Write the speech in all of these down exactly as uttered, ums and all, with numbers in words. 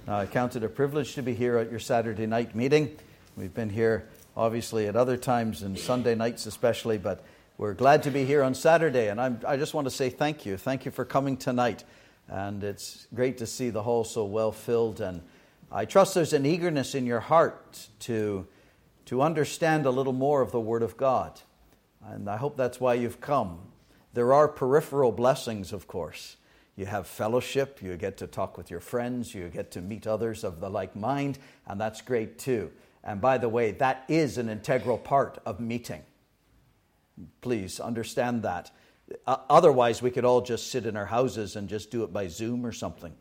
Now, I count it a privilege to be here at your Saturday night meeting. We've been here, obviously, at other times, and Sunday nights especially, but we're glad to be here on Saturday, and I'm, I just want to say thank you. Thank you for coming tonight, and it's great to see the hall so well filled, and I trust there's an eagerness in your heart to, to understand a little more of the Word of God, and I hope that's why you've come. There are peripheral blessings, of course. You have fellowship, you get to talk with your friends, you get to meet others of the like mind, and that's great too. And by the way, that is an integral part of meeting. Please understand that. Uh, otherwise, we could all just sit in our houses and just do it by Zoom or something.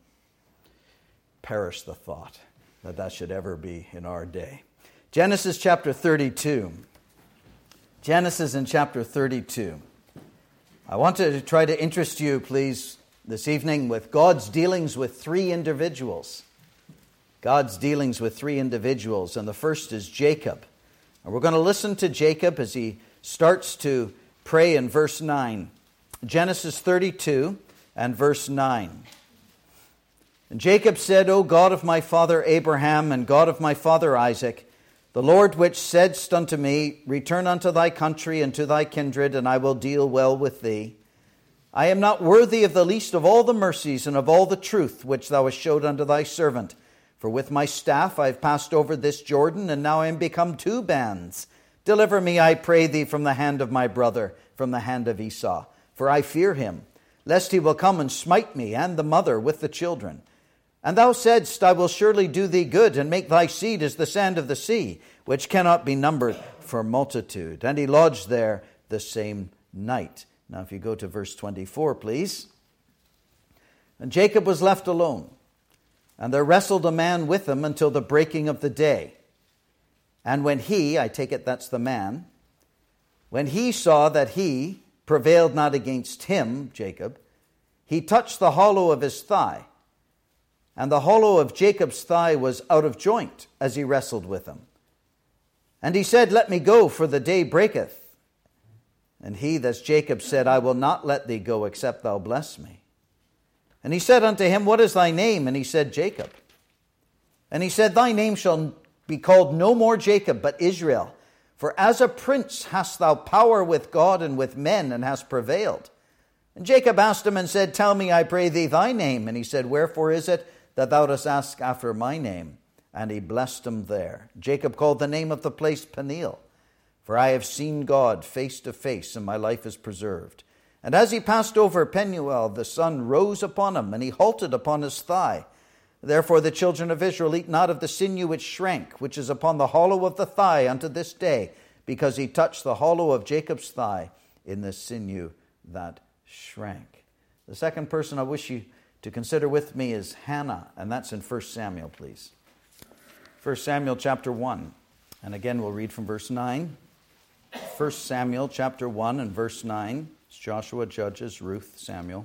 Perish the thought that that should ever be in our day. Genesis chapter thirty-two. Genesis in chapter thirty-two. I want to try to interest you, please, this evening with God's dealings with three individuals. God's dealings with three individuals, and the first is Jacob. And we're going to listen to Jacob as he starts to pray in verse nine. Genesis thirty-two and verse nine. And Jacob said, O God of my father Abraham and God of my father Isaac, the Lord which saidst unto me, Return unto thy country and to thy kindred, and I will deal well with thee. I am not worthy of the least of all the mercies and of all the truth which thou hast showed unto thy servant. For with my staff I have passed over this Jordan, and now I am become two bands. Deliver me, I pray thee, from the hand of my brother, from the hand of Esau. For I fear him, lest he will come and smite me and the mother with the children. And thou saidst, I will surely do thee good, and make thy seed as the sand of the sea, which cannot be numbered for multitude. And he lodged there the same night. Now, if you go to verse twenty-four, please. And Jacob was left alone, and there wrestled a man with him until the breaking of the day. And when he, I take it that's the man, when he saw that he prevailed not against him, Jacob, he touched the hollow of his thigh. And the hollow of Jacob's thigh was out of joint as he wrestled with him. And he said, Let me go, for the day breaketh. And he, that's Jacob, said, I will not let thee go, except thou bless me. And he said unto him, What is thy name? And he said, Jacob. And he said, Thy name shall be called no more Jacob, but Israel. For as a prince hast thou power with God and with men, and hast prevailed. And Jacob asked him and said, Tell me, I pray thee, thy name. And he said, Wherefore is it that thou dost ask after my name? And he blessed him there. Jacob called the name of the place Peniel. For I have seen God face to face, and my life is preserved. And as he passed over Penuel, the sun rose upon him, and he halted upon his thigh. Therefore the children of Israel eat not of the sinew which shrank, which is upon the hollow of the thigh unto this day, because he touched the hollow of Jacob's thigh in the sinew that shrank. The second person I wish you to consider with me is Hannah, and that's in First Samuel, please. First Samuel chapter one, and again we'll read from verse nine. First Samuel chapter one and verse nine. It's Joshua, Judges, Ruth, Samuel.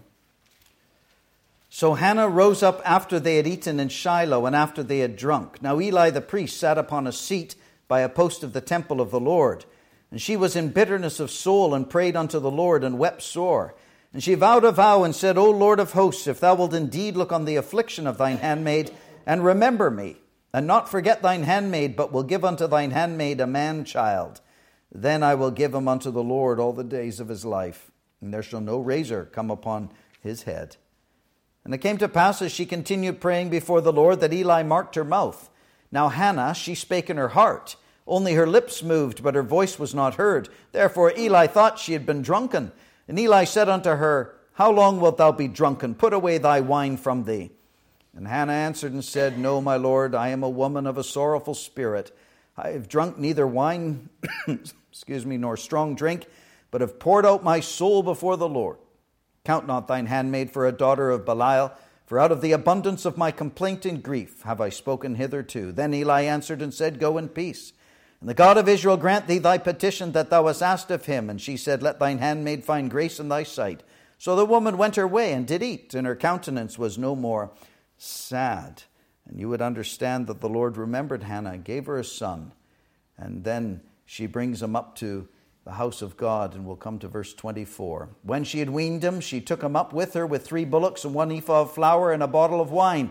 So Hannah rose up after they had eaten in Shiloh and after they had drunk. Now Eli the priest sat upon a seat by a post of the temple of the Lord. And she was in bitterness of soul and prayed unto the Lord and wept sore. And she vowed a vow and said, O Lord of hosts, if thou wilt indeed look on the affliction of thine handmaid and remember me, and not forget thine handmaid, but will give unto thine handmaid a man-child, then I will give him unto the Lord all the days of his life, and there shall no razor come upon his head. And it came to pass, as she continued praying before the Lord, that Eli marked her mouth. Now Hannah, she spake in her heart, only her lips moved, but her voice was not heard. Therefore Eli thought she had been drunken. And Eli said unto her, How long wilt thou be drunken? Put away thy wine from thee. And Hannah answered and said, No, my Lord, I am a woman of a sorrowful spirit. I have drunk neither wine, excuse me, nor strong drink, but have poured out my soul before the Lord. Count not thine handmaid for a daughter of Belial, for out of the abundance of my complaint and grief have I spoken hitherto. Then Eli answered and said, Go in peace. And the God of Israel grant thee thy petition that thou hast asked of him. And she said, Let thine handmaid find grace in thy sight. So the woman went her way and did eat, and her countenance was no more sad. And you would understand that the Lord remembered Hannah and gave her a son. And then she brings him up to the house of God, and we'll come to verse twenty-four. When she had weaned him, she took him up with her with three bullocks and one ephah of flour and a bottle of wine.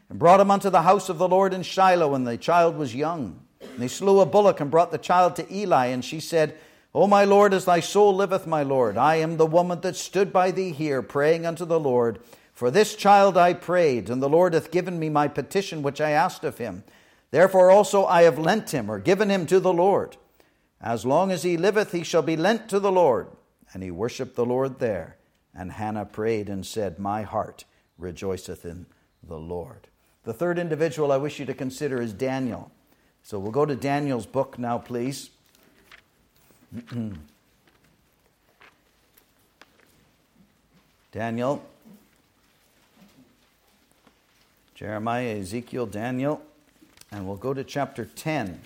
and brought him unto the house of the Lord in Shiloh, and the child was young. And they slew a bullock and brought the child to Eli, and she said, O my Lord, as thy soul liveth, my Lord, I am the woman that stood by thee here, praying unto the Lord. For this child I prayed, and the Lord hath given me my petition which I asked of him. Therefore also I have lent him, or given him to the Lord. As long as he liveth, he shall be lent to the Lord. And he worshipped the Lord there. And Hannah prayed and said, My heart rejoiceth in the Lord. The third individual I wish you to consider is Daniel. So we'll go to Daniel's book now, please. Daniel. Jeremiah, Ezekiel, Daniel. And we'll go to chapter ten.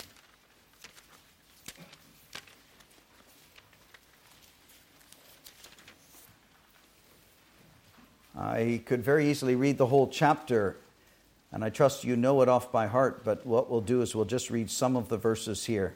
I could very easily read the whole chapter, and I trust you know it off by heart, but what we'll do is we'll just read some of the verses here.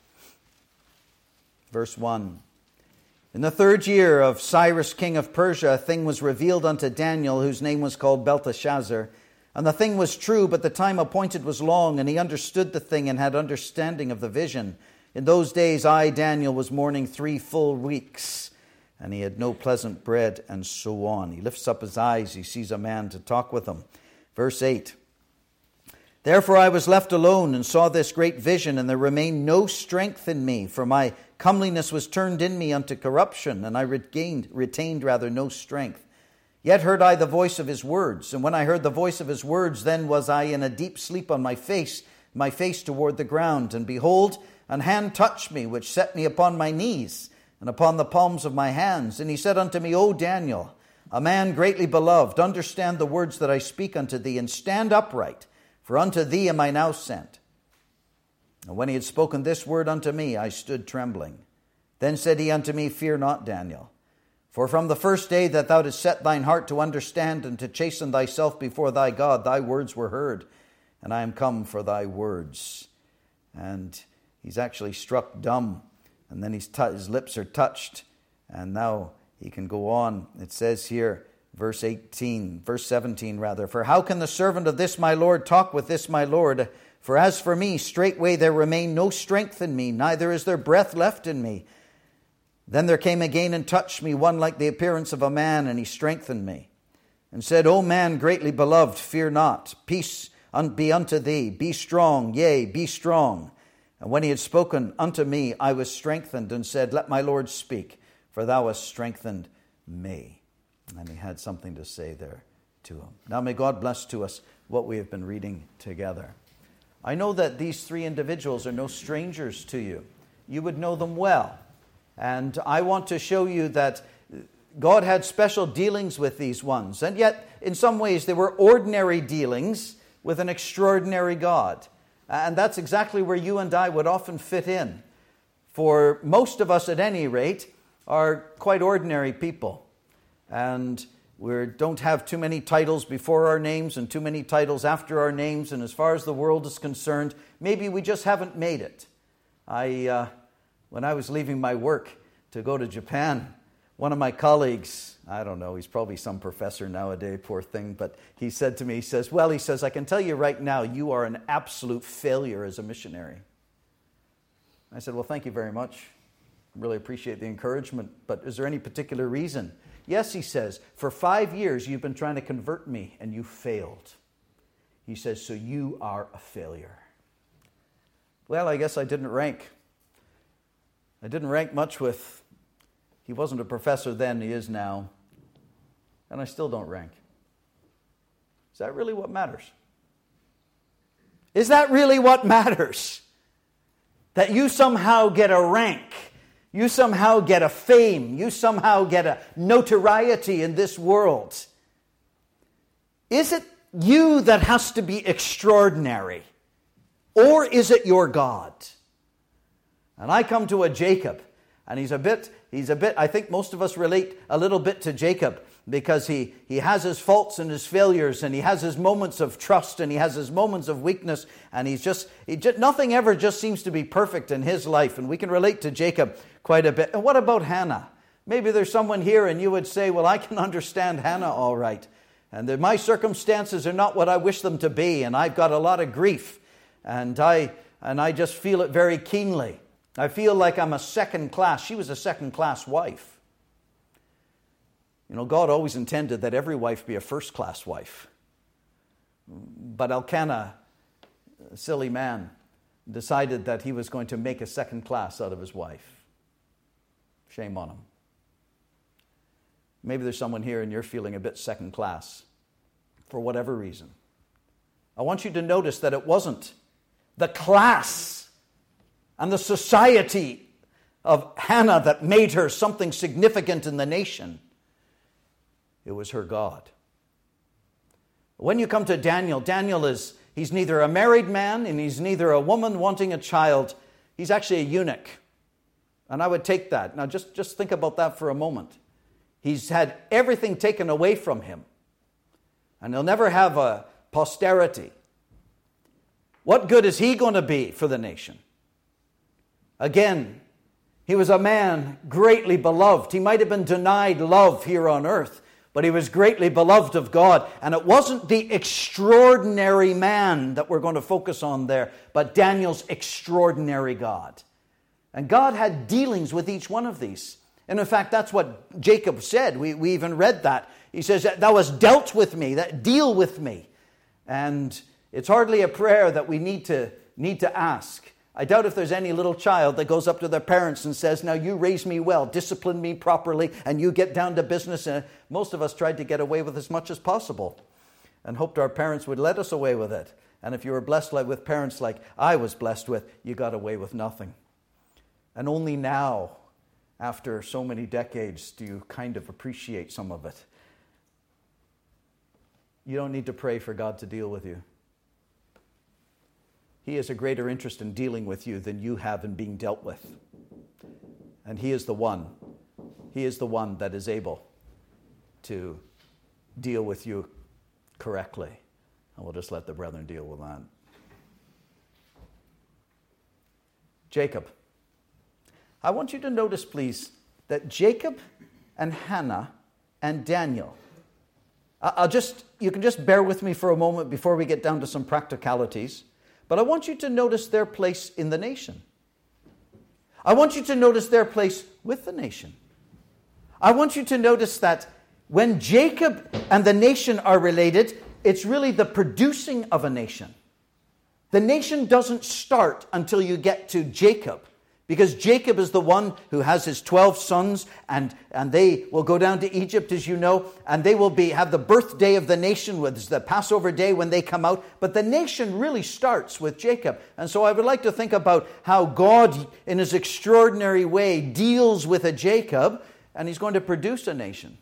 Verse one. In the third year of Cyrus king of Persia, a thing was revealed unto Daniel, whose name was called Belteshazzar. And the thing was true, but the time appointed was long, and he understood the thing and had understanding of the vision. In those days I, Daniel, was mourning three full weeks, and he had no pleasant bread, and so on. He lifts up his eyes, he sees a man to talk with him. Verse eight. Therefore I was left alone, and saw this great vision, and there remained no strength in me, for my comeliness was turned in me unto corruption, and I regained, retained rather no strength. Yet heard I the voice of his words, and when I heard the voice of his words, then was I in a deep sleep on my face, my face toward the ground. And behold, an hand touched me, which set me upon my knees, and upon the palms of my hands. And he said unto me, O Daniel, a man greatly beloved, understand the words that I speak unto thee, and stand upright, for unto thee am I now sent. And when he had spoken this word unto me, I stood trembling. Then said he unto me, Fear not, Daniel. For from the first day that thou didst set thine heart to understand and to chasten thyself before thy God, thy words were heard, and I am come for thy words. And he's actually struck dumb, and then he's t- his lips are touched, and now he can go on. It says here, verse eighteen, verse seventeen rather, For how can the servant of this my Lord talk with this my Lord? For as for me, straightway there remain no strength in me, neither is there breath left in me. Then there came again and touched me one like the appearance of a man, and he strengthened me, and said, O man greatly beloved, fear not. Peace be unto thee. Be strong, yea, be strong. And when he had spoken unto me, I was strengthened, and said, Let my Lord speak, for thou hast strengthened me. And he had something to say there to him. Now may God bless to us what we have been reading together. I know that these three individuals are no strangers to you. You would know them well. And I want to show you that God had special dealings with these ones. And yet, in some ways, they were ordinary dealings with an extraordinary God. And that's exactly where you and I would often fit in. For most of us, at any rate, are quite ordinary people. And we don't have too many titles before our names and too many titles after our names. And as far as the world is concerned, maybe we just haven't made it. I... Uh, When I was leaving my work to go to Japan, one of my colleagues, I don't know, he's probably some professor nowadays, poor thing, but he said to me, he says, well, he says, I can tell you right now, you are an absolute failure as a missionary. I said, well, thank you very much. Really appreciate the encouragement, but is there any particular reason? Yes, he says, for five years you've been trying to convert me and you failed. He says, so you are a failure. Well, I guess I didn't rank. I didn't rank much with, he wasn't a professor then, he is now, and I still don't rank. Is that really what matters? Is that really what matters? That you somehow get a rank, you somehow get a fame, you somehow get a notoriety in this world. Is it you that has to be extraordinary, or is it your God? And I come to a Jacob, and he's a bit, he's a bit, I think most of us relate a little bit to Jacob, because he, he has his faults and his failures, and he has his moments of trust, and he has his moments of weakness, and he's just, he just, nothing ever just seems to be perfect in his life, and we can relate to Jacob quite a bit. And what about Hannah? Maybe there's someone here, and you would say, well, I can understand Hannah all right. and that my circumstances are not what I wish them to be, and I've got a lot of grief, and I and I just feel it very keenly. I feel like I'm a second class. She was a second class wife. You know, God always intended that every wife be a first class wife. But Elkanah, a silly man, decided that he was going to make a second class out of his wife. Shame on him. Maybe there's someone here and you're feeling a bit second class for whatever reason. I want you to notice that it wasn't the class and the society of Hannah that made her something significant in the nation. It was her God. When you come to Daniel, Daniel is, he's neither a married man and he's neither a woman wanting a child. He's actually a eunuch. And I would take that. Now just, just think about that for a moment. He's had everything taken away from him. And he'll never have a posterity. What good is he going to be for the nation? Again, he was a man greatly beloved. He might have been denied love here on earth, but he was greatly beloved of God. And it wasn't the extraordinary man that we're going to focus on there, but Daniel's extraordinary God. And God had dealings with each one of these. And in fact, that's what Jacob said. We, we even read that. He says, thou hast dealt with me, that deal with me. And it's hardly a prayer that we need to need to ask. I doubt if there's any little child that goes up to their parents and says, now you raise me well, discipline me properly, and you get down to business. And most of us tried to get away with as much as possible and hoped our parents would let us away with it. And if you were blessed like with parents like I was blessed with, you got away with nothing. And only now, after so many decades, do you kind of appreciate some of it. You don't need to pray for God to deal with you. He has a greater interest in dealing with you than you have in being dealt with. And He is the one, He is the one that is able to deal with you correctly. And we'll just let the brethren deal with that. Jacob. I want you to notice, please, that Jacob and Hannah and Daniel, I'll just, you can just bear with me for a moment before we get down to some practicalities, but I want you to notice their place in the nation. I want you to notice their place with the nation. I want you to notice that when Jacob and the nation are related, it's really the producing of a nation. The nation doesn't start until you get to Jacob. Because Jacob is the one who has his twelve sons, and, and they will go down to Egypt, as you know, and they will be have the birthday of the nation, with the Passover day when they come out. But the nation really starts with Jacob. And so I would like to think about how God, in His extraordinary way, deals with a Jacob, and He's going to produce a nation.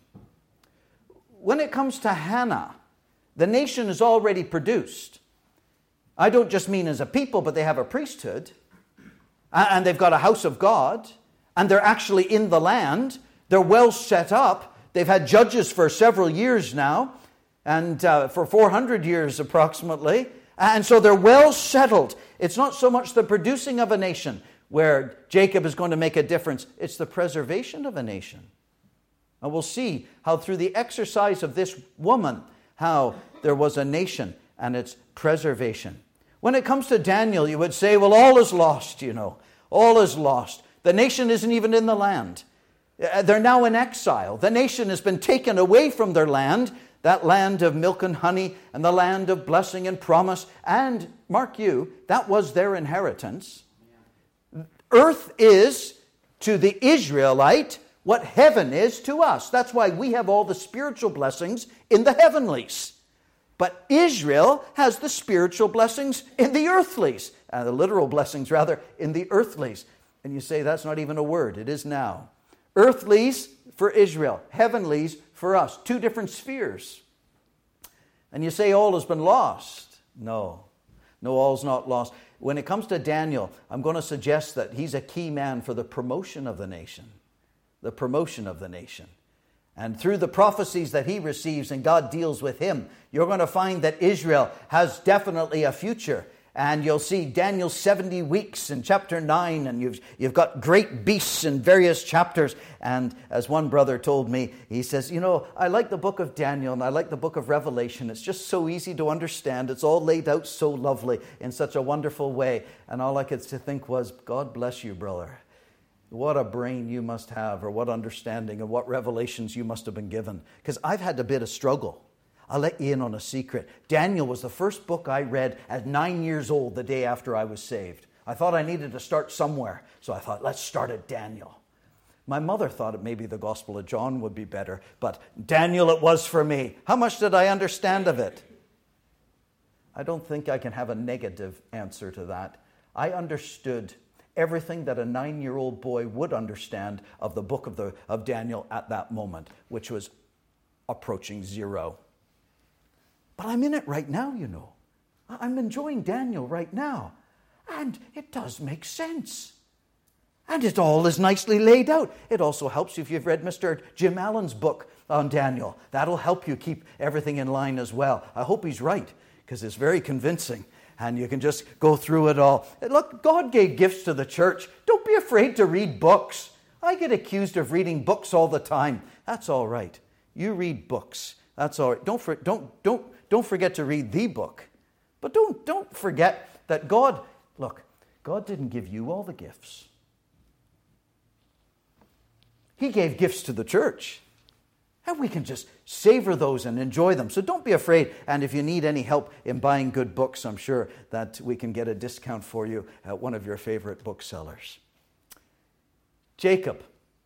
When it comes to Hannah, the nation is already produced. I don't just mean as a people, but they have a priesthood. And they've got a house of God, and they're actually in the land. They're well set up. They've had judges for several years now, and uh, for four hundred years approximately. And so they're well settled. It's not so much the producing of a nation where Jacob is going to make a difference. It's the preservation of a nation. And we'll see how through the exercise of this woman, how there was a nation and its preservation. When it comes to Daniel, you would say, well, all is lost, you know. All is lost. The nation isn't even in the land. They're now in exile. The nation has been taken away from their land, that land of milk and honey, and the land of blessing and promise. And, mark you, that was their inheritance. Earth is, to the Israelite, what heaven is to us. That's why we have all the spiritual blessings in the heavenlies. But Israel has the spiritual blessings in the earthlies, uh, the literal blessings rather, in the earthlies. And you say that's not even a word. It is now. Earthlies for Israel, heavenlies for us. Two different spheres. And you say all has been lost. No. No, all's not lost. When it comes to Daniel, I'm going to suggest that he's a key man for the promotion of the nation. The promotion of the nation. And through the prophecies that he receives and God deals with him, you're going to find that Israel has definitely a future. And you'll see Daniel's seventy weeks in chapter nine, and you've, you've got great beasts in various chapters. And as one brother told me, he says, you know, I like the book of Daniel and I like the book of Revelation. It's just so easy to understand. It's all laid out so lovely in such a wonderful way. And all I could think was, God bless you, brother. What a brain you must have, or what understanding, and what revelations you must have been given. Because I've had a bit of struggle. I'll let you in on a secret. Daniel was the first book I read at nine years old, the day after I was saved. I thought I needed to start somewhere, so I thought, let's start at Daniel. My mother thought it maybe the Gospel of John would be better, but Daniel it was for me. How much did I understand of it? I don't think I can have a negative answer to that. I understood everything that a nine-year-old boy would understand of the book of, the, of Daniel at that moment, which was approaching zero. But I'm in it right now, you know. I'm enjoying Daniel right now. And it does make sense. And it all is nicely laid out. It also helps you if you've read Mister Jim Allen's book on Daniel. That'll help you keep everything in line as well. I hope he's right, because it's very convincing. And you can just go through it all. Look, God gave gifts to the church. Don't be afraid to read books. I get accused of reading books all the time. That's all right. You read books. That's all right. Don't for, don't don't don't forget to read the book. But don't don't forget that God, look, God didn't give you all the gifts. He gave gifts to the church. And we can just savor those and enjoy them. So don't be afraid. And if you need any help in buying good books, I'm sure that we can get a discount for you at one of your favorite booksellers. Jacob.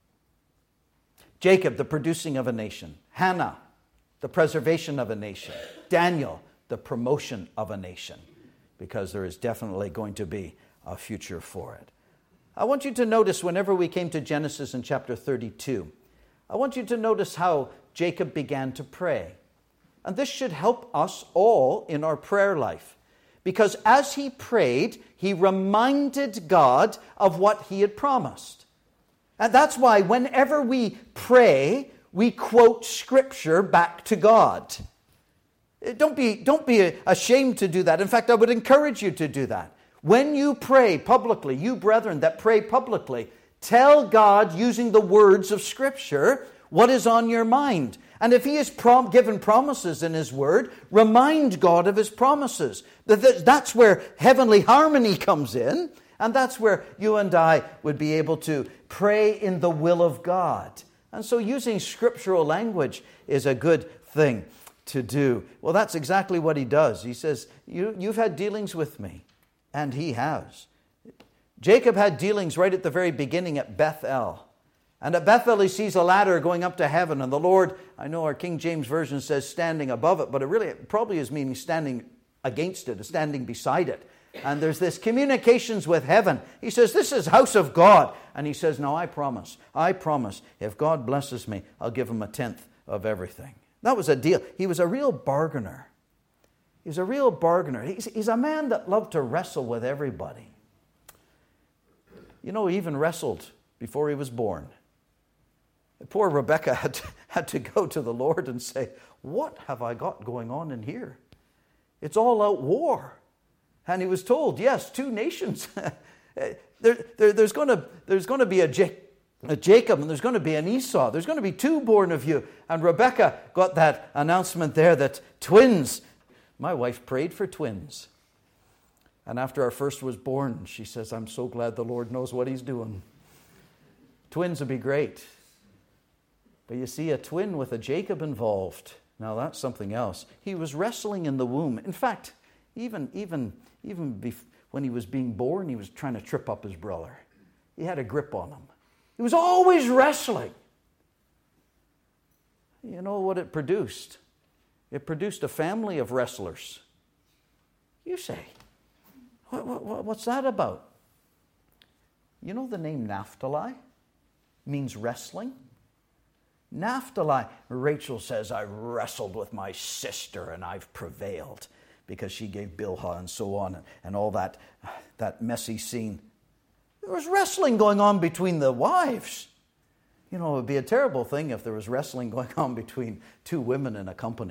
Jacob, the producing of a nation. Hannah, the preservation of a nation. Daniel, the promotion of a nation. Because there is definitely going to be a future for it. I want you to notice whenever we came to Genesis in chapter thirty-two, I want you to notice how Jacob began to pray. And this should help us all in our prayer life. Because as he prayed, he reminded God of what he had promised. And that's why whenever we pray, we quote Scripture back to God. Don't be, don't be ashamed to do that. In fact, I would encourage you to do that. When you pray publicly, you brethren that pray publicly, tell God using the words of Scripture what is on your mind. And if he has prom- given promises in his word, remind God of his promises. That's where heavenly harmony comes in. And that's where you and I would be able to pray in the will of God. And so using scriptural language is a good thing to do. Well, that's exactly what he does. He says, you, you've had dealings with me. And he has. Jacob had dealings right at the very beginning at Bethel. And at Bethel he sees a ladder going up to heaven. And the Lord, I know our King James Version says standing above it, but it really it probably is meaning standing against it, standing beside it. And there's this communications with heaven. He says, this is house of God. And he says, no, I promise. I promise. If God blesses me, I'll give him a tenth of everything. That was a deal. He was a real bargainer. He's a real bargainer. He's, he's a man that loved to wrestle with everybody. You know, he even wrestled before he was born. Poor Rebecca had to, had to go to the Lord and say, what have I got going on in here? It's all out war. And he was told, yes, two nations. there, there, there's going to, there's going to be a, J- a Jacob and there's going to be an Esau. There's going to be two born of you. And Rebecca got that announcement there that twins. My wife prayed for twins. And after our first was born, she says, I'm so glad the Lord knows what he's doing. Twins would be great. But you see, a twin with a Jacob involved, now that's something else. He was wrestling in the womb. In fact, even, even, even bef- when he was being born, he was trying to trip up his brother. He had a grip on him. He was always wrestling. You know what it produced? It produced a family of wrestlers. You say, what, what, what's that about? You know the name Naphtali means wrestling? Naphtali, Rachel says, I wrestled with my sister and I've prevailed because she gave Bilhah and so on and, and all that, that messy scene. There was wrestling going on between the wives. You know, it would be a terrible thing if there was wrestling going on between two women in a company.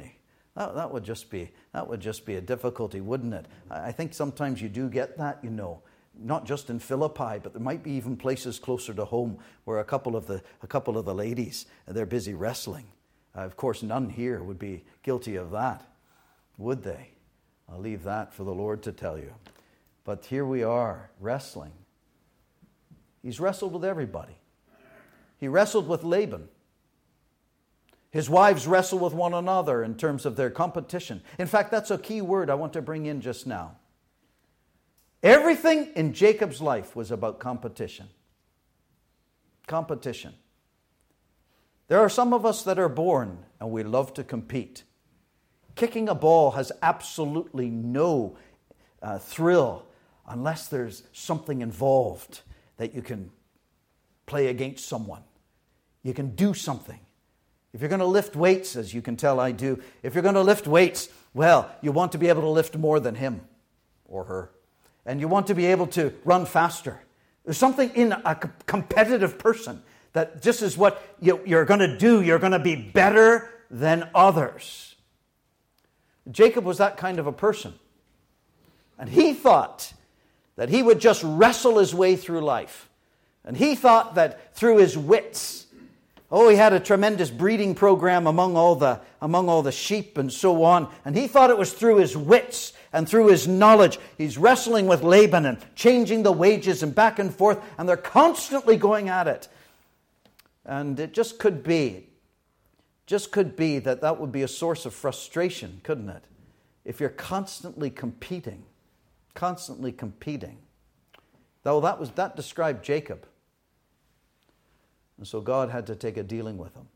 That, that would just be that would just be a difficulty, wouldn't it? I think sometimes you do get that, you know, not just in Philippi, but there might be even places closer to home where a couple of the a couple of the ladies, they're busy wrestling. Uh, of course, none here would be guilty of that, would they? I'll leave that for the Lord to tell you. But here we are, wrestling. He's wrestled with everybody. He wrestled with Laban. His wives wrestle with one another in terms of their competition. In fact, that's a key word I want to bring in just now. Everything in Jacob's life was about competition. Competition. There are some of us that are born and we love to compete. Kicking a ball has absolutely no uh, thrill unless there's something involved that you can play against someone. You can do something. If you're going to lift weights, as you can tell I do, if you're going to lift weights, well, you want to be able to lift more than him or her. And you want to be able to run faster. There's something in a competitive person that this is what you're going to do. You're going to be better than others. Jacob was that kind of a person. And he thought that he would just wrestle his way through life. And he thought that through his wits, oh, he had a tremendous breeding program among all the among all the sheep and so on. And he thought it was through his wits and through his knowledge. He's wrestling with Laban and changing the wages and back and forth. And they're constantly going at it. And it just could be, just could be that that would be a source of frustration, couldn't it? If you're constantly competing, constantly competing. Though that was that described Jacob. And so God had to take a dealing with him.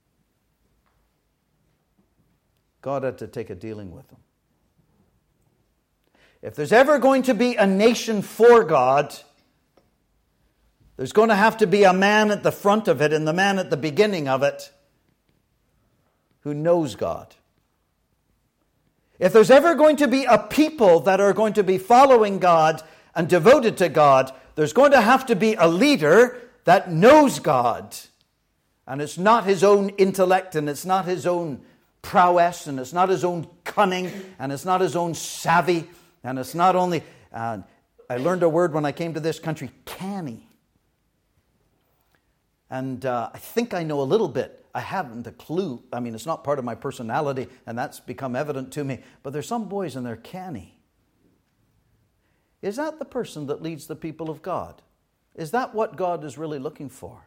God had to take a dealing with him. If there's ever going to be a nation for God, there's going to have to be a man at the front of it and the man at the beginning of it who knows God. If there's ever going to be a people that are going to be following God and devoted to God, there's going to have to be a leader that knows God. And it's not his own intellect, and it's not his own prowess, and it's not his own cunning, and it's not his own savvy, and it's not only, uh, I learned a word when I came to this country, canny. And uh, I think I know a little bit. I haven't a clue. I mean, it's not part of my personality, and that's become evident to me. But there's some boys and they're canny. Is that the person that leads the people of God? Is that what God is really looking for?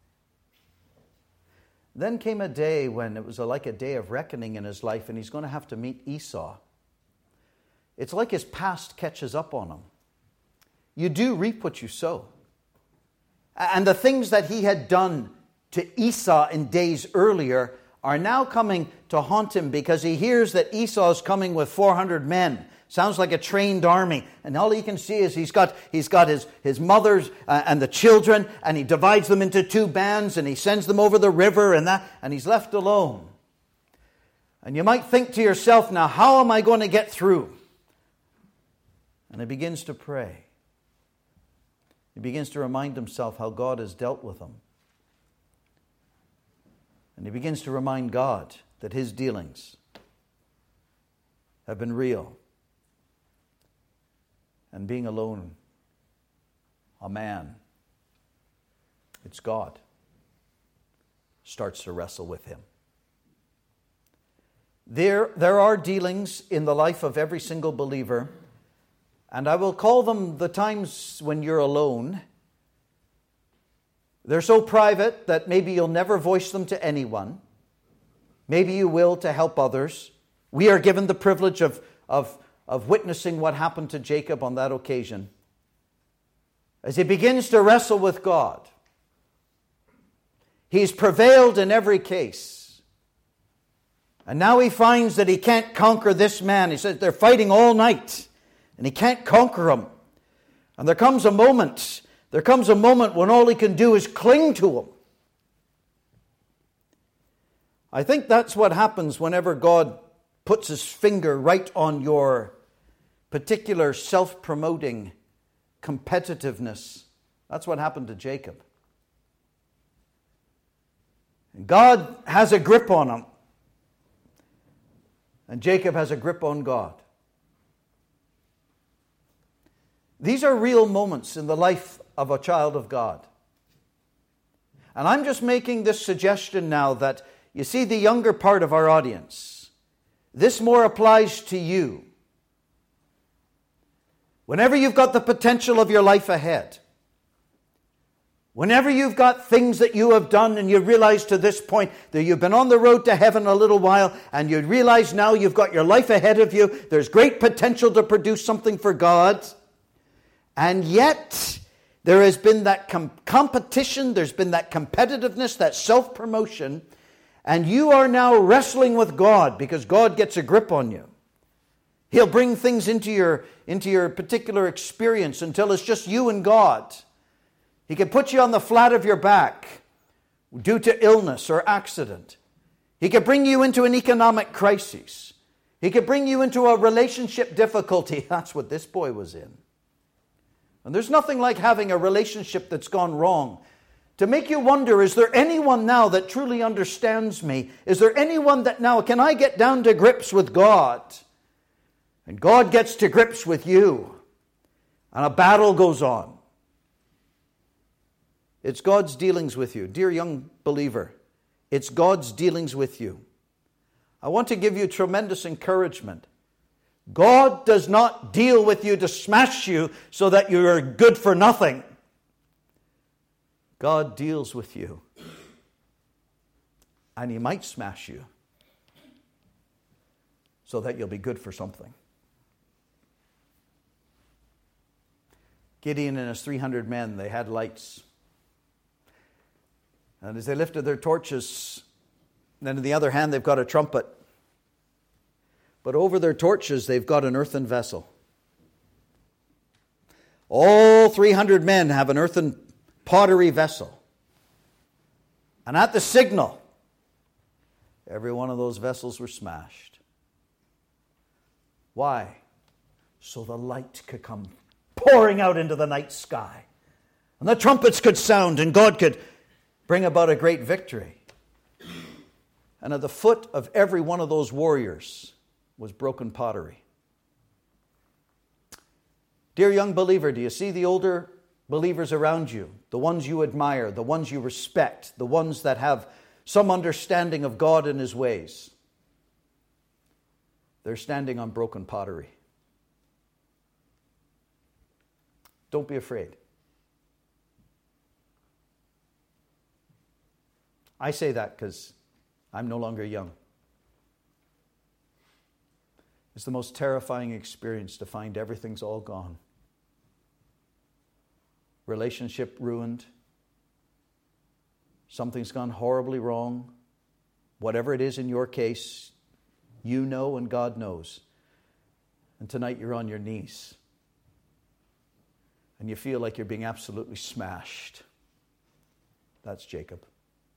Then came a day when it was a, like a day of reckoning in his life, and he's going to have to meet Esau. It's like his past catches up on him. You do reap what you sow. And the things that he had done to Esau in days earlier are now coming to haunt him because he hears that Esau is coming with four hundred men. Sounds like a trained army. And all he can see is he's got he's got his, his mothers uh, and the children, and he divides them into two bands, and he sends them over the river, and that, and he's left alone. And you might think to yourself, now how am I going to get through? And he begins to pray. He begins to remind himself how God has dealt with him. And he begins to remind God that his dealings have been real. And being alone, a man, it's God, starts to wrestle with him. There, there are dealings in the life of every single believer, and I will call them the times when you're alone. They're so private that maybe you'll never voice them to anyone. Maybe you will to help others. We are given the privilege of, of, of witnessing what happened to Jacob on that occasion. As he begins to wrestle with God, he's prevailed in every case. And now he finds that he can't conquer this man. He says they're fighting all night, and he can't conquer him. And there comes a moment, there comes a moment when all he can do is cling to him. I think that's what happens whenever God puts his finger right on your particular self-promoting competitiveness. That's what happened to Jacob. God has a grip on him. And Jacob has a grip on God. These are real moments in the life of a child of God. And I'm just making this suggestion now that, you see, the younger part of our audience, this more applies to you. Whenever you've got the potential of your life ahead, whenever you've got things that you have done and you realize to this point that you've been on the road to heaven a little while and you realize now you've got your life ahead of you, there's great potential to produce something for God, and yet there has been that com- competition, there's been that competitiveness, that self-promotion, and you are now wrestling with God because God gets a grip on you. He'll bring things into your, into your particular experience until it's just you and God. He can put you on the flat of your back due to illness or accident. He can bring you into an economic crisis. He can bring you into a relationship difficulty. That's what this boy was in. And there's nothing like having a relationship that's gone wrong to make you wonder, is there anyone now that truly understands me? Is there anyone that now, can I get down to grips with God? And God gets to grips with you. And a battle goes on. It's God's dealings with you. Dear young believer, it's God's dealings with you. I want to give you tremendous encouragement. God does not deal with you to smash you so that you are good for nothing. God deals with you. And He might smash you so that you'll be good for something. Gideon and his three hundred men, they had lights. And as they lifted their torches, then in the other hand they've got a trumpet. But over their torches they've got an earthen vessel. All three hundred men have an earthen pottery vessel. And at the signal, every one of those vessels were smashed. Why? So the light could come pouring out into the night sky. And the trumpets could sound and God could bring about a great victory. And at the foot of every one of those warriors was broken pottery. Dear young believer, do you see the older believers around you? The ones you admire, the ones you respect, the ones that have some understanding of God and His ways. They're standing on broken pottery. Don't be afraid. I say that because I'm no longer young. It's the most terrifying experience to find everything's all gone. Relationship ruined. Something's gone horribly wrong. Whatever it is in your case, you know and God knows. And tonight you're on your knees. And you feel like you're being absolutely smashed. That's Jacob.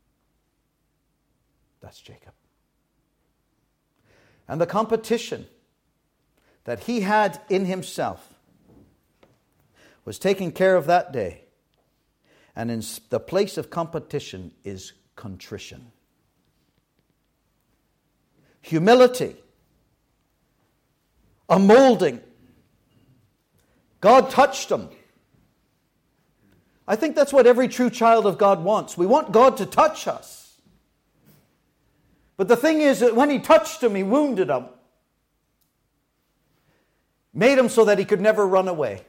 That's Jacob. And the competition that he had in himself was taken care of that day. And in the place of competition is contrition. Humility. A molding. God touched him. I think that's what every true child of God wants. We want God to touch us. But the thing is that when He touched him, He wounded him. Made him so that he could never run away.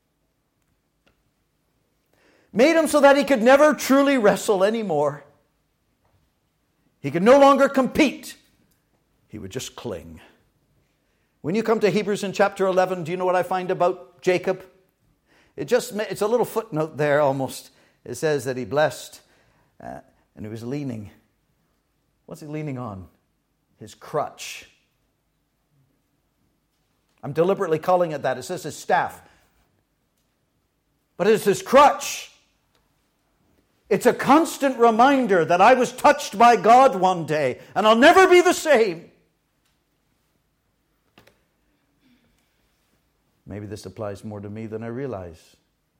Made him so that he could never truly wrestle anymore. He could no longer compete. He would just cling. When you come to Hebrews in chapter eleven, do you know what I find about Jacob? It just, it's a little footnote there almost. It says that he blessed uh, and he was leaning. What's he leaning on? His crutch. I'm deliberately calling it that. It says his staff. But it's his crutch. It's a constant reminder that I was touched by God one day and I'll never be the same. Maybe this applies more to me than I realize.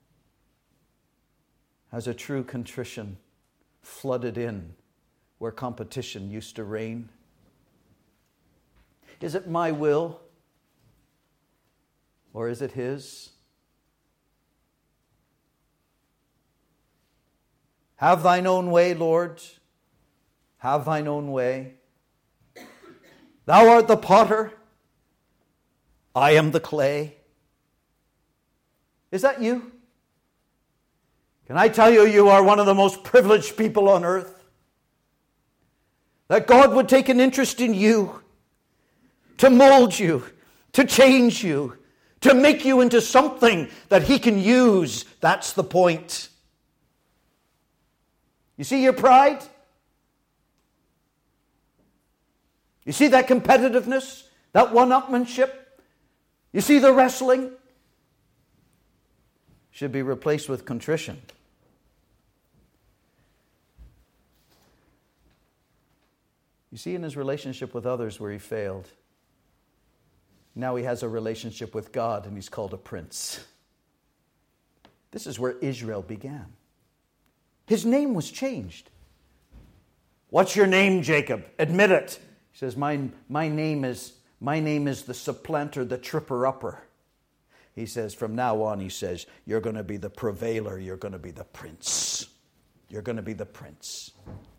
Has a true contrition flooded in where competition used to reign? Is it my will? Or is it His? Have thine own way, Lord. Have thine own way. Thou art the potter. I am the clay. Is that you? Can I tell you, you are one of the most privileged people on earth? That God would take an interest in you, to mold you, to change you, to make you into something that He can use. That's the point. You see your pride? You see that competitiveness? That one-upmanship? You see the wrestling? Should be replaced with contrition. You see in his relationship with others where he failed. Now he has a relationship with God and he's called a prince. This is where Israel began. His name was changed. What's your name, Jacob? Admit it. He says, my, my name is my name is the supplanter, the tripper-upper. He says, from now on, he says, you're going to be the prevailer. You're going to be the prince. You're going to be the prince.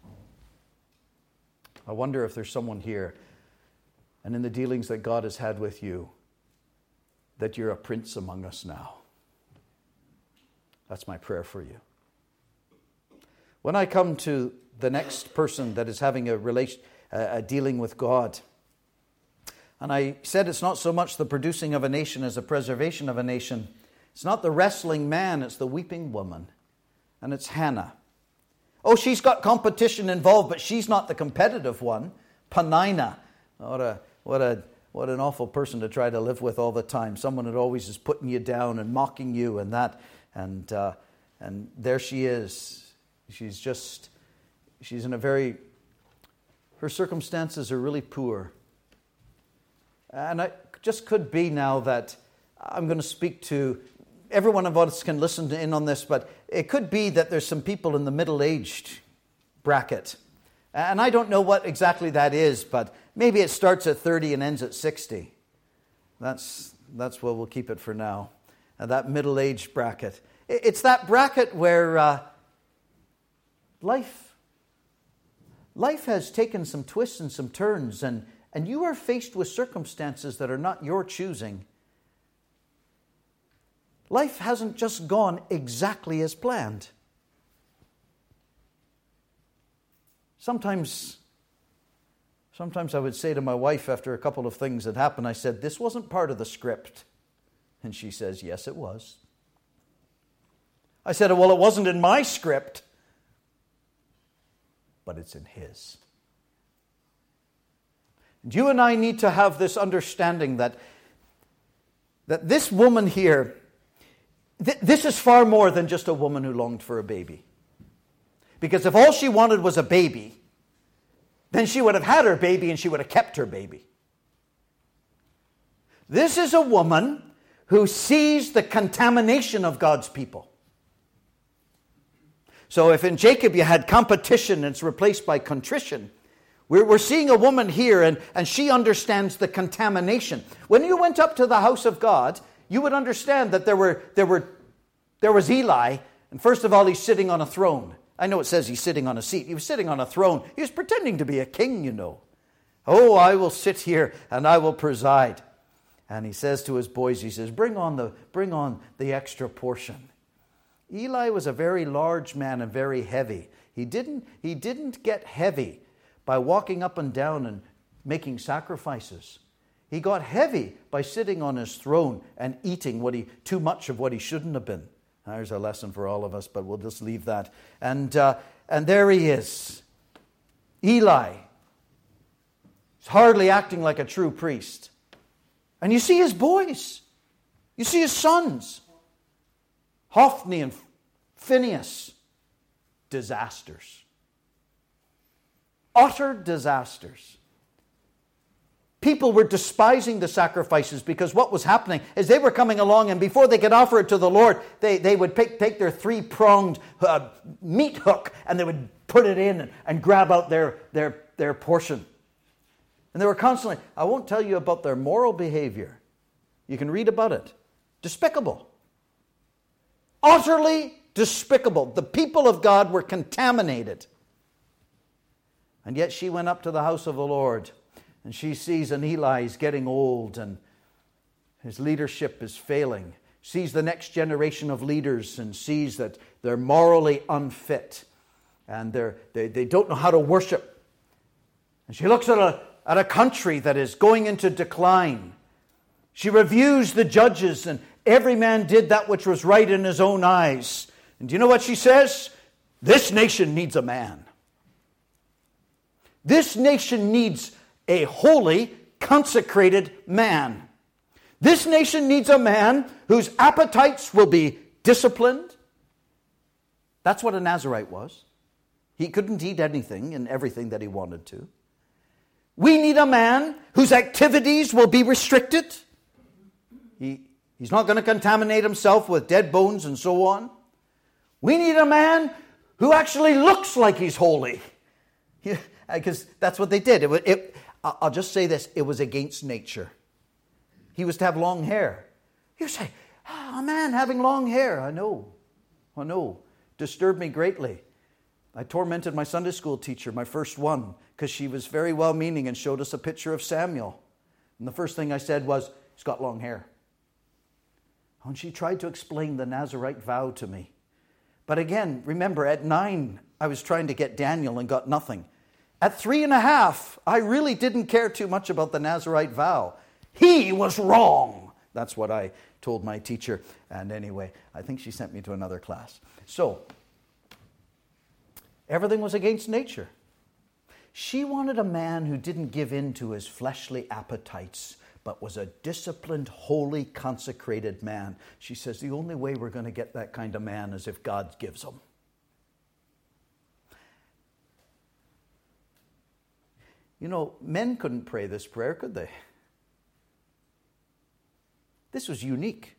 I wonder if there's someone here, and in the dealings that God has had with you, that you're a prince among us now. That's my prayer for you. When I come to the next person that is having a relation, a dealing with God, and I said it's not so much the producing of a nation as the preservation of a nation. It's not the wrestling man, it's the weeping woman. And it's Hannah. Oh, she's got competition involved, but she's not the competitive one. Peninnah. What a, what a, what an awful person to try to live with all the time. Someone that always is putting you down and mocking you and that. And, uh, and there she is. She's just, she's in a very, her circumstances are really poor. And it just could be now that I'm going to speak to, every one of us can listen in on this, but it could be that there's some people in the middle-aged bracket. And I don't know what exactly that is, but maybe it starts at thirty and ends at sixty. That's, that's where we'll keep it for now. Uh, that middle-aged bracket. It's that bracket where uh, life, life has taken some twists and some turns, and And you are faced with circumstances that are not your choosing. Life hasn't just gone exactly as planned. Sometimes, sometimes I would say to my wife after a couple of things that happened, I said, this wasn't part of the script. And she says, yes, it was. I said, well, it wasn't in my script, but it's in His. And you and I need to have this understanding that, that this woman here, th- this is far more than just a woman who longed for a baby. Because if all she wanted was a baby, then she would have had her baby and she would have kept her baby. This is a woman who sees the contamination of God's people. So if in Jacob you had competition and it's replaced by contrition, We're, we're seeing a woman here, and, and she understands the contamination. When you went up to the house of God, you would understand that there were there were there was Eli, and first of all, he's sitting on a throne. I know it says he's sitting on a seat. He was sitting on a throne. He was pretending to be a king, you know. Oh, I will sit here and I will preside. And he says to his boys, he says, bring on the bring on the extra portion. Eli was a very large man and very heavy. He didn't he didn't get heavy by walking up and down and making sacrifices. He got heavy by sitting on his throne and eating what he too much of what he shouldn't have been. There's a lesson for all of us, but we'll just leave that. And uh, and there he is. Eli. He's hardly acting like a true priest. And you see his boys. You see his sons. Hophni and Phinehas. Disasters. Utter disasters. People were despising the sacrifices because what was happening is they were coming along, and before they could offer it to the Lord, they, they would take, take their three-pronged uh, meat hook and they would put it in and, and grab out their, their, their portion. And they were constantly, I won't tell you about their moral behavior. You can read about it. Despicable. Utterly despicable. The people of God were contaminated. And yet she went up to the house of the Lord, and she sees an Eli is getting old and his leadership is failing. Sees the next generation of leaders and sees that they're morally unfit and they're, they, they don't know how to worship. And she looks at a, at a country that is going into decline. She reviews the judges, and every man did that which was right in his own eyes. And do you know what she says? This nation needs a man. This nation needs a holy, consecrated man. This nation needs a man whose appetites will be disciplined. That's what a Nazirite was. He couldn't eat anything and everything that he wanted to. We need a man whose activities will be restricted. He, he's not going to contaminate himself with dead bones and so on. We need a man who actually looks like he's holy. Because that's what they did. It, it, I'll just say this. It was against nature. He was to have long hair. You say, oh, a man having long hair. I know. I know. Disturbed me greatly. I tormented my Sunday school teacher, my first one, because she was very well-meaning and showed us a picture of Samuel. And the first thing I said was, he's got long hair. And she tried to explain the Nazirite vow to me. But again, remember, at nine, I was trying to get Daniel and got nothing. At three and a half, I really didn't care too much about the Nazirite vow. He was wrong. That's what I told my teacher. And anyway, I think she sent me to another class. So, everything was against nature. She wanted a man who didn't give in to his fleshly appetites, but was a disciplined, holy, consecrated man. She says, the only way we're going to get that kind of man is if God gives him. You know, men couldn't pray this prayer, could they? This was unique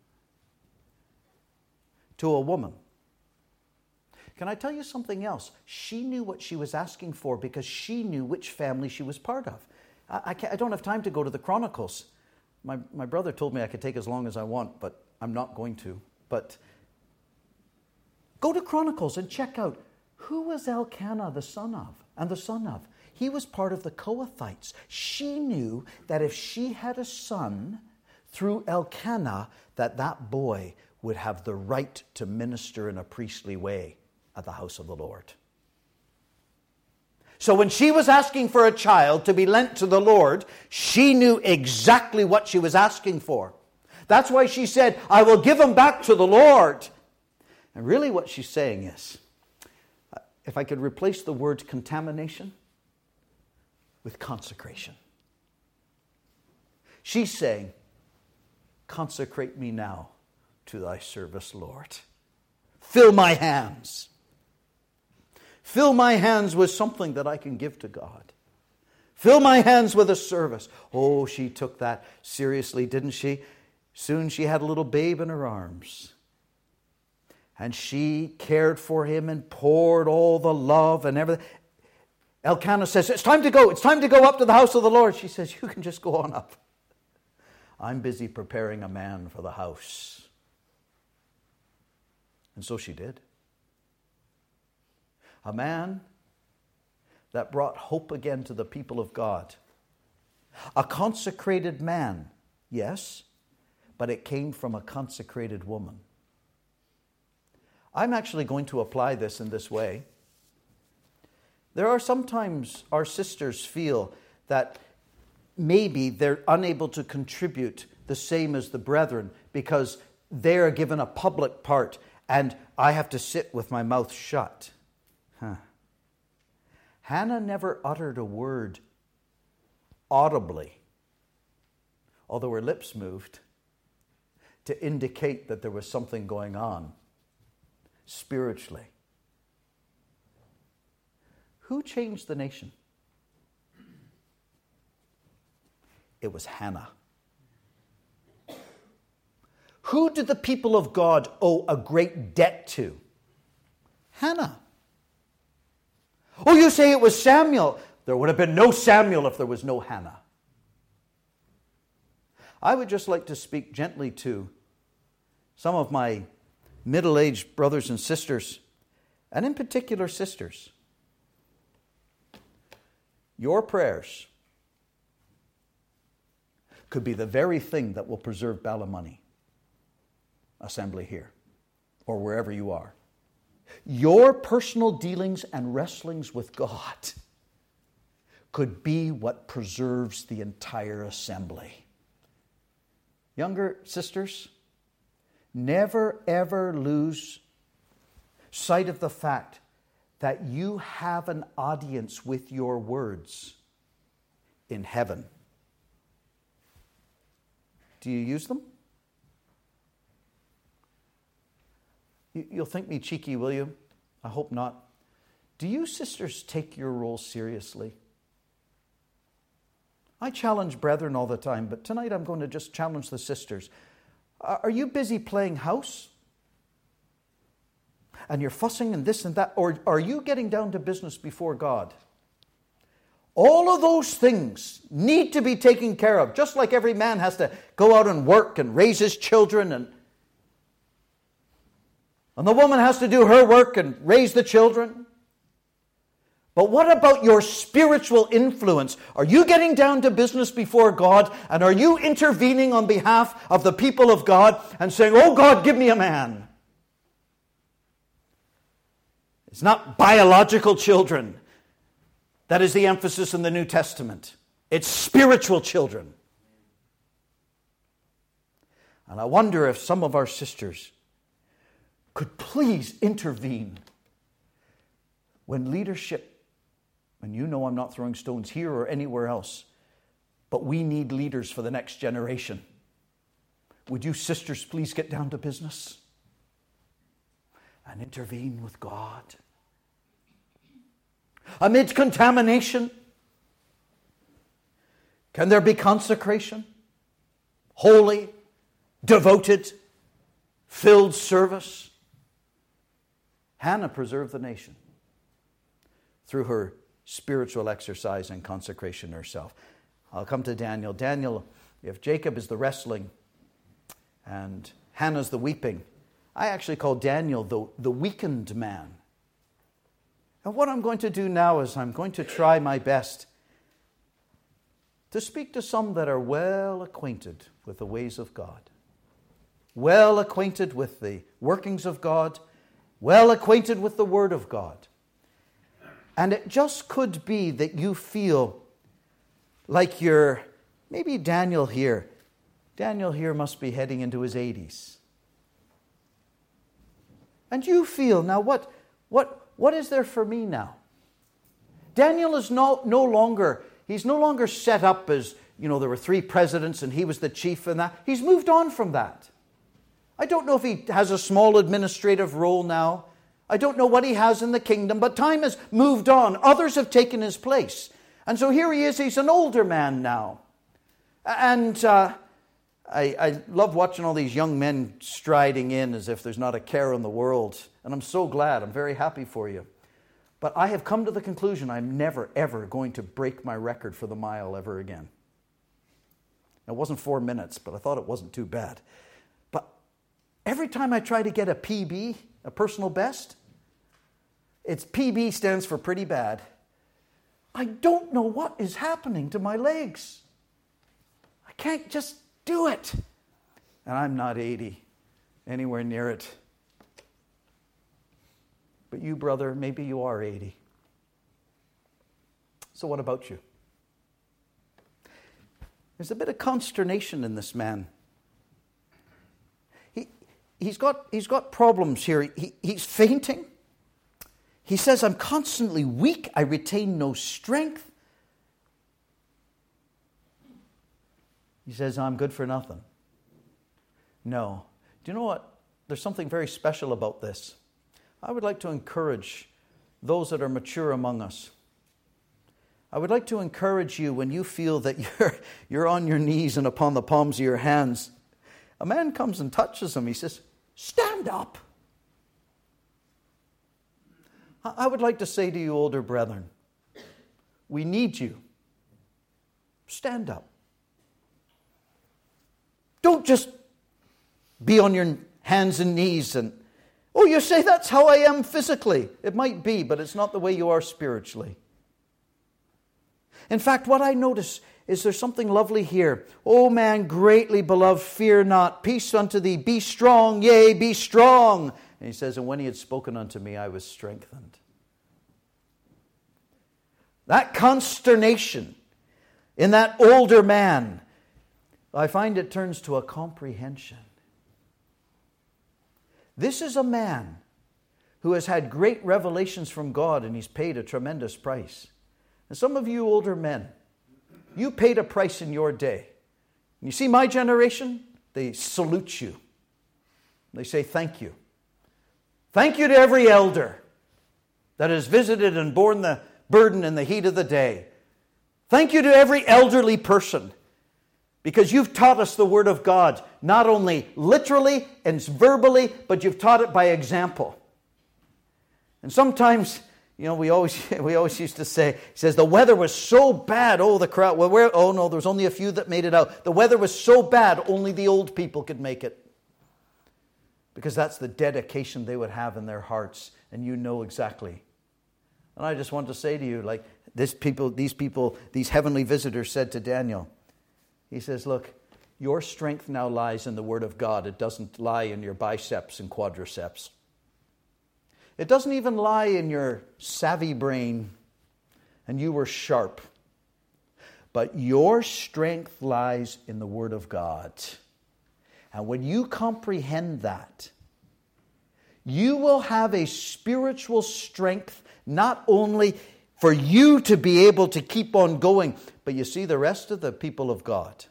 to a woman. Can I tell you something else? She knew what she was asking for because she knew which family she was part of. I, I, can't, I don't have time to go to the Chronicles. My, my brother told me I could take as long as I want, but I'm not going to. But go to Chronicles and check out who was Elkanah the son of and the son of. He was part of the Kohathites. She knew that if she had a son through Elkanah, that that boy would have the right to minister in a priestly way at the house of the Lord. So when she was asking for a child to be lent to the Lord, she knew exactly what she was asking for. That's why she said, I will give him back to the Lord. And really what she's saying is, if I could replace the word contamination with consecration. She's saying, consecrate me now to thy service, Lord. Fill my hands. Fill my hands with something that I can give to God. Fill my hands with a service. Oh, she took that seriously, didn't she? Soon she had a little babe in her arms. And she cared for him and poured all the love and everything. Elkanah says, it's time to go. It's time to go up to the house of the Lord. She says, you can just go on up. I'm busy preparing a man for the house. And so she did. A man that brought hope again to the people of God. A consecrated man, yes, but it came from a consecrated woman. I'm actually going to apply this in this way. There are sometimes our sisters feel that maybe they're unable to contribute the same as the brethren because they are given a public part and I have to sit with my mouth shut. Huh. Hannah never uttered a word audibly, although her lips moved, to indicate that there was something going on spiritually. Who changed the nation? It was Hannah. Who did the people of God owe a great debt to? Hannah. Oh, you say it was Samuel. There would have been no Samuel if there was no Hannah. I would just like to speak gently to some of my middle-aged brothers and sisters, and in particular sisters. Your prayers could be the very thing that will preserve Ballymoney Assembly here, or wherever you are. Your personal dealings and wrestlings with God could be what preserves the entire assembly. Younger sisters, never ever lose sight of the fact that you have an audience with your words in heaven. Do you use them? You'll think me cheeky, will you? I hope not. Do you sisters take your role seriously? I challenge brethren all the time, but tonight I'm going to just challenge the sisters. Are you busy playing house? And you're fussing and this and that? Or are you getting down to business before God? All of those things need to be taken care of, just like every man has to go out and work and raise his children, and, and the woman has to do her work and raise the children. But what about your spiritual influence? Are you getting down to business before God, and are you intervening on behalf of the people of God and saying, "Oh God, give me a man"? It's not biological children that is the emphasis in the New Testament. It's spiritual children. And I wonder if some of our sisters could please intervene when leadership, and you know I'm not throwing stones here or anywhere else, but we need leaders for the next generation. Would you sisters please get down to business and intervene with God? Amid contamination, can there be consecration? Holy, devoted, filled service? Hannah preserved the nation through her spiritual exercise and consecration herself. I'll come to Daniel. Daniel, if Jacob is the wrestling and Hannah's the weeping, I actually call Daniel the, the weakened man. And what I'm going to do now is I'm going to try my best to speak to some that are well acquainted with the ways of God, well acquainted with the workings of God, well acquainted with the Word of God. And it just could be that you feel like you're, maybe Daniel here, Daniel here must be heading into his eighties. And you feel, now what, what, what is there for me now? Daniel is no, no longer, he's no longer set up as, you know, there were three presidents and he was the chief and that. He's moved on from that. I don't know if he has a small administrative role now. I don't know what he has in the kingdom, but time has moved on. Others have taken his place. And so here he is, he's an older man now. And uh, I, I love watching all these young men striding in as if there's not a care in the world. And I'm so glad, I'm very happy for you. But I have come to the conclusion I'm never, ever going to break my record for the mile ever again. It wasn't four minutes, but I thought it wasn't too bad. But every time I try to get a P B, a personal best, it's P B stands for pretty bad. I don't know what is happening to my legs. I can't just do it. And I'm not eighty, anywhere near it. But you, brother, maybe you are eighty. So what about you? There's a bit of consternation in this man. He, he's got, he's got problems here. He, he's fainting. He says, I'm constantly weak. I retain no strength. He says, I'm good for nothing. No. Do you know what? There's something very special about this. I would like to encourage those that are mature among us. I would like to encourage you when you feel that you're, you're on your knees and upon the palms of your hands. A man comes and touches him. He says, stand up. I would like to say to you, older brethren, We need you. Stand up. Don't just be on your hands and knees and, oh, you say that's how I am physically. It might be, but it's not the way you are spiritually. In fact, what I notice is there's something lovely here. O man greatly beloved, fear not. Peace unto thee. Be strong, yea, be strong. And he says, and when he had spoken unto me, I was strengthened. That consternation in that older man, I find it turns to a comprehension. This is a man who has had great revelations from God, and he's paid a tremendous price. And some of you older men, you paid a price in your day. You see my generation, they salute you. They say thank you. Thank you to every elder that has visited and borne the burden in the heat of the day. Thank you to every elderly person, because you've taught us the Word of God, not only literally and verbally, but you've taught it by example. And sometimes, you know, we always we always used to say, he says, the weather was so bad, oh, the crowd, well, where, oh no, there was only a few that made it out. The weather was so bad, only the old people could make it. Because that's the dedication they would have in their hearts, and you know exactly. And I just want to say to you, like this people, these people, these heavenly visitors said to Daniel, he says, look, your strength now lies in the Word of God. It doesn't lie in your biceps and quadriceps. It doesn't even lie in your savvy brain, and you were sharp. But your strength lies in the Word of God. And when you comprehend that, you will have a spiritual strength not only for you to be able to keep on going, but you see the rest of the people of God.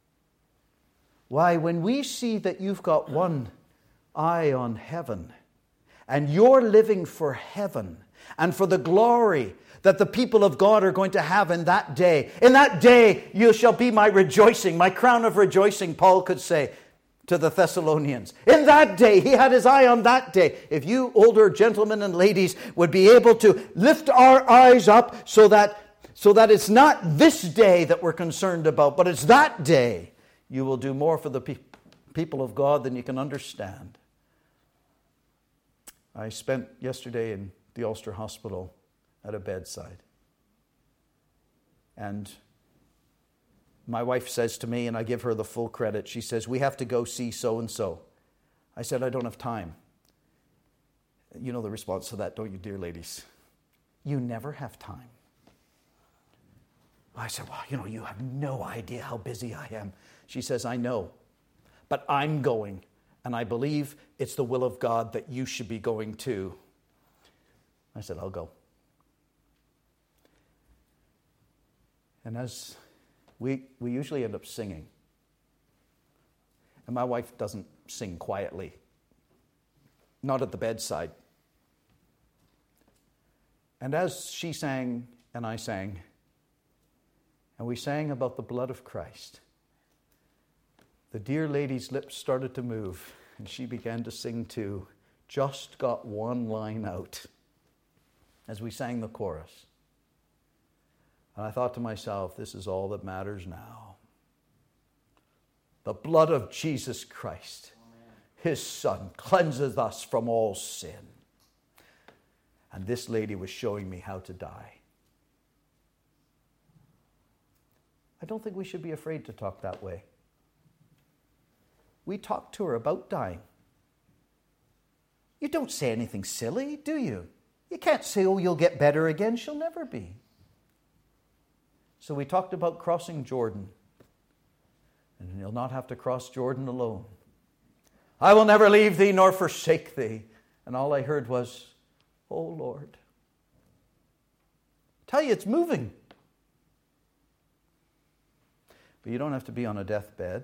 Why, when we see that you've got one eye on heaven, and you're living for heaven, and for the glory that the people of God are going to have in that day, in that day you shall be my rejoicing, my crown of rejoicing, Paul could say to the Thessalonians. In that day, he had his eye on that day. If you older gentlemen and ladies would be able to lift our eyes up so that, so that it's not this day that we're concerned about, but it's that day, you will do more for the pe- people of God than you can understand. I spent yesterday in the Ulster Hospital at a bedside. And my wife says to me, and I give her the full credit, she says, we have to go see so-and-so. I said, I don't have time. You know the response to that, don't you, dear ladies? You never have time. I said, well, you know, you have no idea how busy I am. She says, I know, but I'm going, and I believe it's the will of God that you should be going too. I said, I'll go. And as we we usually end up singing, and my wife doesn't sing quietly, not at the bedside. And as she sang and I sang, and we sang about the blood of Christ, the dear lady's lips started to move, and she began to sing too. Just got one line out as we sang the chorus. And I thought to myself, this is all that matters now. The blood of Jesus Christ, His Son, cleanses us from all sin. And this lady was showing me how to die. I don't think we should be afraid to talk that way. We talked to her about dying. You don't say anything silly, do you? You can't say, oh, you'll get better again. She'll never be. So we talked about crossing Jordan. And you'll not have to cross Jordan alone. I will never leave thee nor forsake thee. And all I heard was, oh Lord. I tell you, it's moving. But you don't have to be on a deathbed.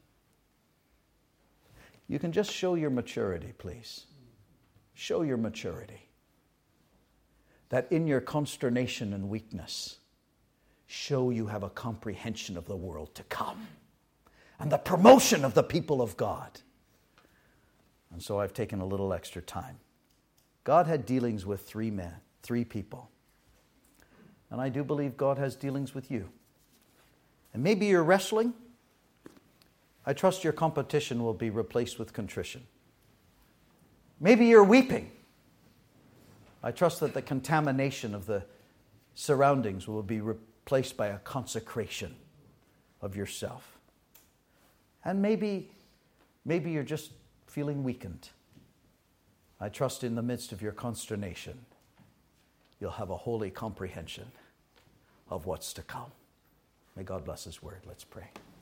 You can just show your maturity, please. Show your maturity. That in your consternation and weakness, show you have a comprehension of the world to come and the promotion of the people of God. And so I've taken a little extra time. God had dealings with three men, three people. And I do believe God has dealings with you. And maybe you're wrestling. I trust your competition will be replaced with contrition. Maybe you're weeping. I trust that the contamination of the surroundings will be replaced by a consecration of yourself. And maybe, maybe you're just feeling weakened. I trust in the midst of your consternation, you'll have a holy comprehension of what's to come. May God bless His word. Let's pray.